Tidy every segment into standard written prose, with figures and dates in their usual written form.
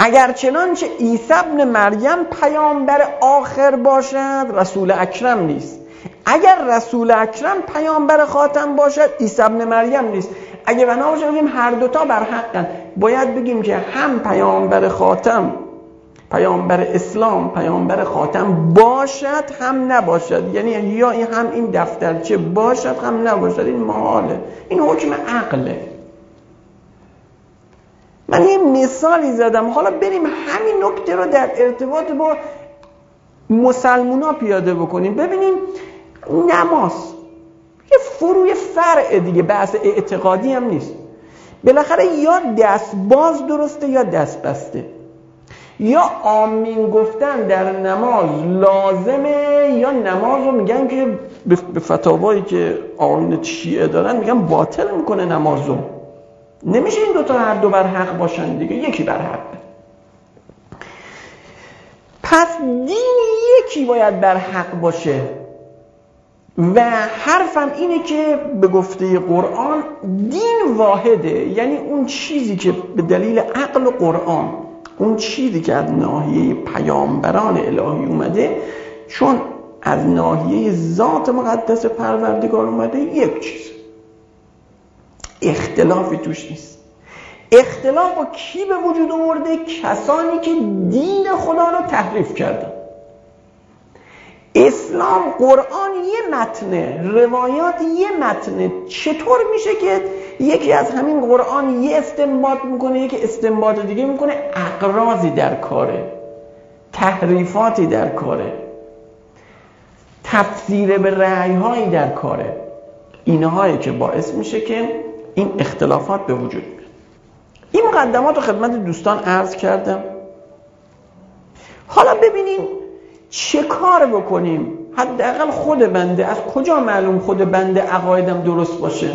اگر چنانچه عیسی ابن مریم پیامبر آخر باشد رسول اکرم نیست. اگر رسول اکرم پیامبر خاتم باشد عیسی ابن مریم نیست. اگه بنا باشه بگیم هر دوتا بر حقن، باید بگیم که هم پیامبر خاتم، پیامبر اسلام، پیامبر خاتم باشد هم نباشد. یعنی یا هم این دفترچه باشد هم نباشد. این محاله، این حکم عقله. من یه مثالی زدم، حالا بریم همین نکته رو در ارتباط با مسلمونا پیاده بکنیم. ببینیم نماز یه فروع فرع دیگه، بحث اعتقادی هم نیست. بالاخره یا دست باز درسته یا دست بسته، یا آمین گفتن در نماز لازمه یا نماز رو میگن که به فتاوایی که آیین شیعه دارن میگن باطل میکنه نمازو. نمیشه این دوتا هر دو بر حق باشن دیگه، یکی بر حق. پس دین یکی باید بر حق باشه و حرفم اینه که به گفته قرآن دین واحده. یعنی اون چیزی که به دلیل عقل و قرآن، اون چیزی که از ناحیه پیامبران الهی اومده، چون از ناحیه ذات مقدس پروردگار اومده، یک چیز، اختلافی توش نیست. اختلاف با کی به وجود آورده؟ کسانی که دین خدا رو تحریف کردن. اسلام، قرآن یه متنه، روایات یه متنه. چطور میشه که یکی از همین قرآن یه استنباط میکنه، یکی استنباط دیگه میکنه؟ اقراضی در کاره، تحریفاتی در کاره، تفسیر به رأی‌هایی در کاره. اینهایی که باعث میشه که این اختلافات به وجود بیاد. این مقدمات رو خدمت دوستان عرض کردم. حالا ببینیم چه کار بکنیم. حداقل خود بنده، از کجا معلوم خود بنده عقایدم درست باشه؟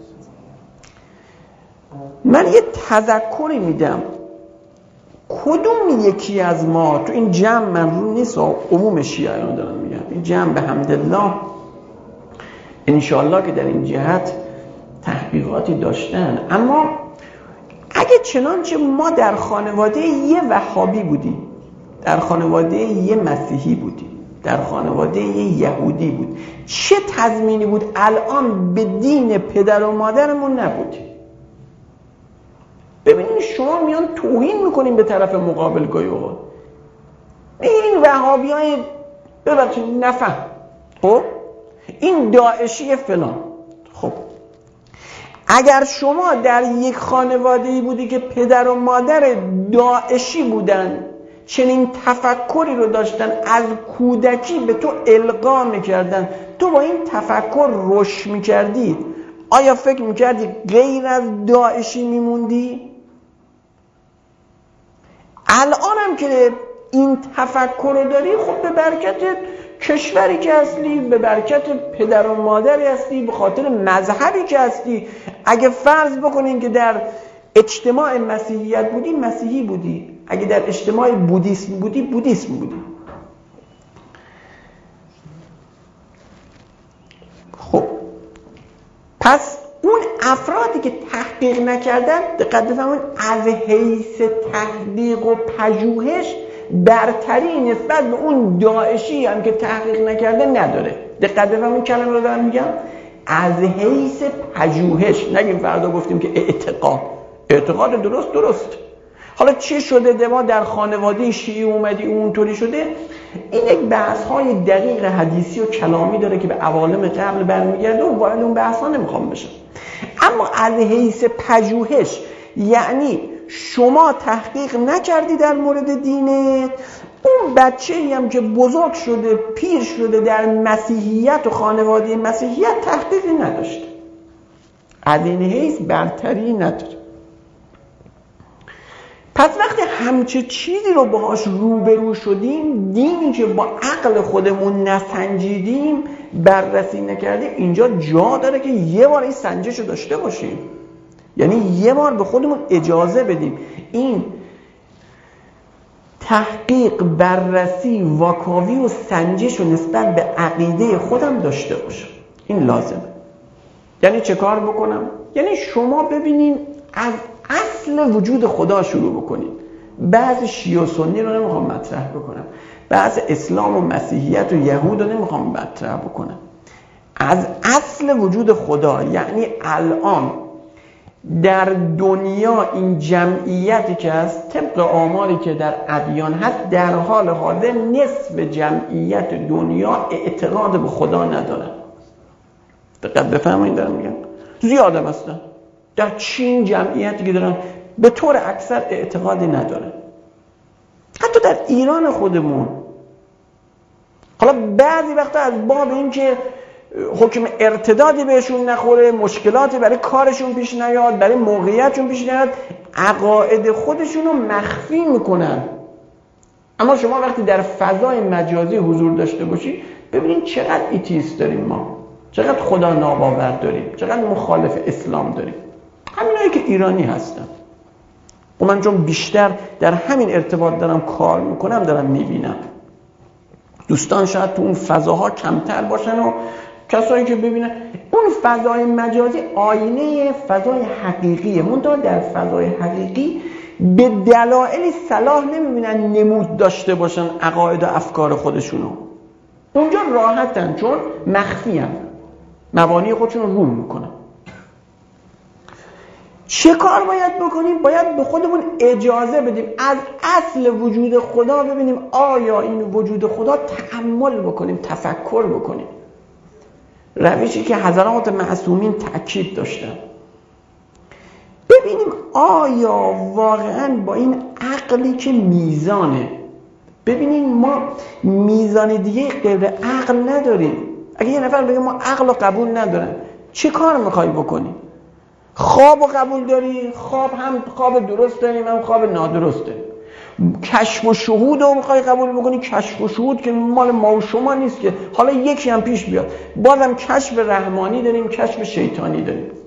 من یه تذکری میدم. کدوم یکی از ما تو این جمع، من رو نیست، عموم شیعیان دارم میگم، این جمع به حمدالله انشاءالله که در این جهت تحقیقاتی داشتن، اما اگه چنانچه ما در خانواده یه وهابی بودیم، در خانواده یه مسیحی بودیم، در خانواده یه یهودی بود، چه تضمینی بود الان به دین پدر و مادرمون نبودیم؟ ببینید شما میان توهین میکنین به طرف مقابل گاهی اوقات. این وهابی های ببخشید نفهم، خب این داعشی فلان. خب اگر شما در یک خانواده‌ای بودی که پدر و مادر داعشی بودن، چنین تفکری رو داشتن، از کودکی به تو القا میکردن، تو با این تفکر رشد میکردی، آیا فکر میکردی غیر از داعشی میموندی؟ الان هم که این تفکر رو داری، خب به برکت کشوری که هستی، به برکت پدر و مادری هستی، به خاطر مذهبی که هستی. اگه فرض بکنین که در اجتماع مسیحیت بودی، مسیحی بودی. اگه در اجتماع بودیسم بودی، بودیسم بودی. خب پس اون افرادی که تحقیق نکردن، دقت بفرمایید، از حیث تحقیق و پژوهش برتری نسبت به اون داعشی هم که تحقیق نکرده نداره. دقت بفرمایید کلمه رو دارم میگم، از حیث پژوهش. نگیم فردا گفتیم که اعتقاد درست. حالا چی شده ما در خانواده شیعی اومدی اونطوری شده؟ این یک بحث های دقیق حدیثی و کلامی داره که به عوالم قبل برمیگرده و وارد اون بحث ها نمیخوام بشم. اما از حیث پژوهش، یعنی شما تحقیق نکردی در مورد دینت، اون بچه‌ای هم که بزرگ شده، پیر شده در مسیحیت و خانواده مسیحیت، تحقیقی نداشته، از این حیث برتری نداره. پس وقتی همچه چیزی رو باهاش روبرو شدیم، دینی که با عقل خودمون نسنجیدیم، بررسی نکردیم، اینجا جا داره که یه بار این سنجش رو داشته باشیم. یعنی یه بار به خودمون اجازه بدیم این تحقیق، بررسی، واکاوی و سنجش رو نسبت به عقیده خودم داشته باشم. این لازمه. یعنی چه کار بکنم؟ یعنی شما ببینین از اصل وجود خدا شروع بکنید. بعض شیعه و سنی رو نمیخوام مطرح بکنم، بعض اسلام و مسیحیت و یهود رو نمیخوام مطرح بکنم. از اصل وجود خدا، یعنی الان در دنیا این جمعیتی که هست طبق آماری که در ادیان هست، در حال حاضر نصف جمعیت دنیا اعتقاد به خدا ندارن. دقت بفرمایید دارم میگم، زیاد هم هستن. در چین جمعیتی که دارن به طور اکثر اعتقادی ندارن. حتی در ایران خودمون، حالا بعضی وقتا از باب این که حکم ارتدادی بهشون نخوره، مشکلاتی برای کارشون پیش نیاد، برای موقعیتشون پیش نیاد، عقاید خودشون رو مخفی میکنن. اما شما وقتی در فضای مجازی حضور داشته باشید، ببینید چقدر ایتیست داریم ما، چقدر خدا ناباور داریم، چقدر مخالف اسلام داریم. همینایی که ایرانی هستن و من چون بیشتر در همین ارتباط دارم کار میکنم دارم میبینم. دوستان شاید تو اون فضاها کمتر باشن و کسایی که ببینن اون فضای مجازی آینه فضای حقیقیه. منتها در فضای حقیقی به دلایلی صلاح نمیبینن نمود داشته باشن عقاید و افکار خودشونو. اونجا راحتن چون مخفی هم مبانی خودشون رو میکنن. چه کار باید بکنیم؟ باید به خودمون اجازه بدیم از اصل وجود خدا ببینیم آیا این وجود خدا تأمل بکنیم، تفکر بکنیم. روشی که حضرات معصومین تأکید داشتن، ببینیم آیا واقعا با این عقلی که میزانه، ببینیم ما میزان دیگه غیر عقل نداریم. اگه یه نفر بگه ما عقل رو قبول ندارم، چه کار میخوای بکنی؟ خواب رو قبول داری؟ خواب هم خواب درست داریم هم خواب نادرست داریم. کشف و شهود رو میخوای قبول بکنی؟ کشف و شهود که مال ما و شما نیست که، حالا یکی هم پیش بیاد. بازم کشف رحمانی داریم، کشف شیطانی داریم.